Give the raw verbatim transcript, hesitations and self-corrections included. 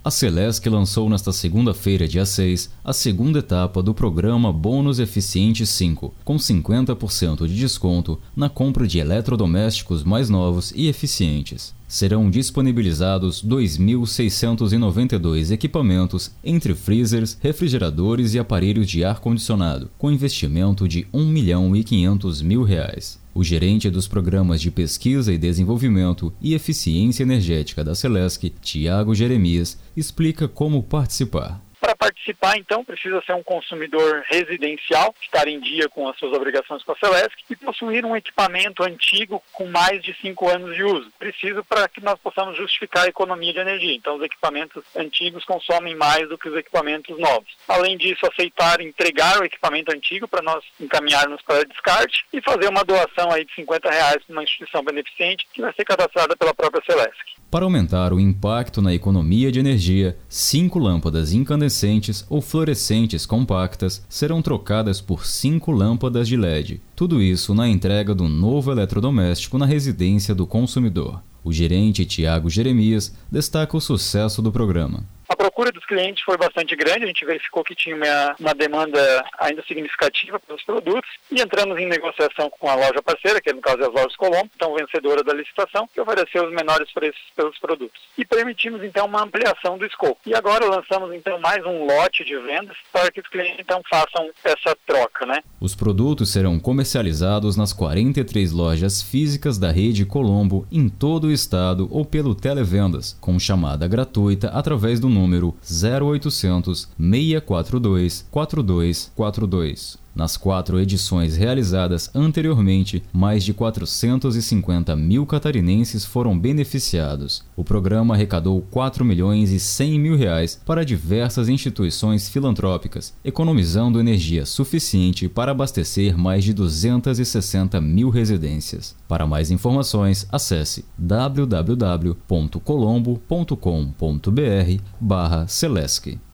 A Celesc lançou nesta segunda-feira, dia seis, a segunda etapa do programa Bônus Eficiente cinco, com cinquenta por cento de desconto na compra de eletrodomésticos mais novos e eficientes. Serão disponibilizados dois mil seiscentos e noventa e dois equipamentos entre freezers, refrigeradores e aparelhos de ar-condicionado, com investimento de um milhão e quinhentos mil reais. O gerente dos programas de pesquisa e desenvolvimento e eficiência energética da Celesc, Tiago Jeremias, explica como participar. Para participar, então, precisa ser um consumidor residencial, estar em dia com as suas obrigações com a Celesc e possuir um equipamento antigo com mais de cinco anos de uso. Preciso para que nós possamos justificar a economia de energia. Então, os equipamentos antigos consomem mais do que os equipamentos novos. Além disso, aceitar entregar o equipamento antigo para nós encaminharmos para descarte e fazer uma doação aí de cinquenta reais para uma instituição beneficente que vai ser cadastrada pela própria Celesc. Para aumentar o impacto na economia de energia, cinco lâmpadas incandescentes ou fluorescentes compactas serão trocadas por cinco lâmpadas de L E D. Tudo isso na entrega do novo eletrodoméstico na residência do consumidor. O gerente Tiago Jeremias destaca o sucesso do programa. A procura dos clientes foi bastante grande, a gente verificou que tinha uma, uma demanda ainda significativa pelos produtos e entramos em negociação com a loja parceira, que no caso é as lojas Colombo, então vencedora da licitação, que ofereceu os menores preços pelos produtos. E permitimos então uma ampliação do escopo. E agora lançamos então mais um lote de vendas para que os clientes então façam essa troca, né? Os produtos serão comercializados nas quarenta e três lojas físicas da rede Colombo em todo o estado ou pelo televendas, com chamada gratuita através do número zero oitocentos, seis quatro dois, quatro dois quatro dois. Nas quatro edições realizadas anteriormente, mais de quatrocentos e cinquenta mil catarinenses foram beneficiados. O programa arrecadou quatro milhões e cem mil reais para diversas instituições filantrópicas, economizando energia suficiente para abastecer mais de duzentas e sessenta mil residências. Para mais informações, acesse w w w ponto colombo ponto com ponto b r barra Celesc.